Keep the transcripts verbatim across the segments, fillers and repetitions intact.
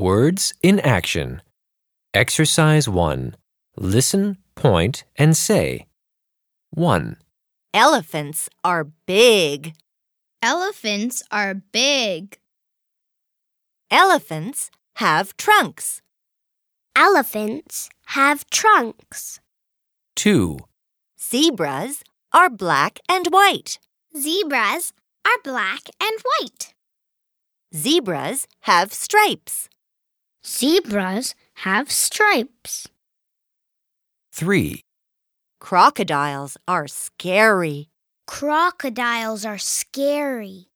Words in action. Exercise one. Listen, point, and say. one. Elephants are big. Elephants are big. Elephants have trunks. Elephants have trunks. two. Zebras are black and white. Zebras are black and white. Zebras have stripes. Zebras have stripes. three. Crocodiles are scary. Crocodiles are scary.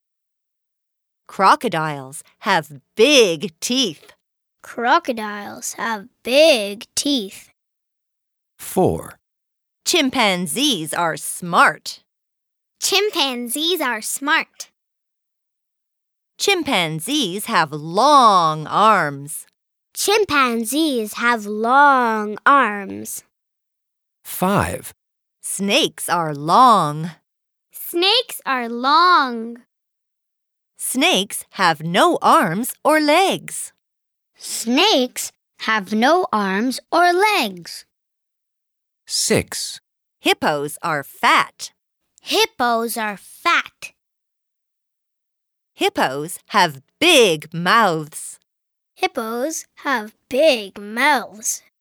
Crocodiles have big teeth. Crocodiles have big teeth. four. Chimpanzees are smart. Chimpanzees are smart. Chimpanzees have long arms. Chimpanzees have long arms. five. Snakes are long. Snakes are long. Snakes have no arms or legs. Snakes have no arms or legs. six. Hippos are fat. Hippos are fat. Hippos have big mouths. Hippos have big mouths.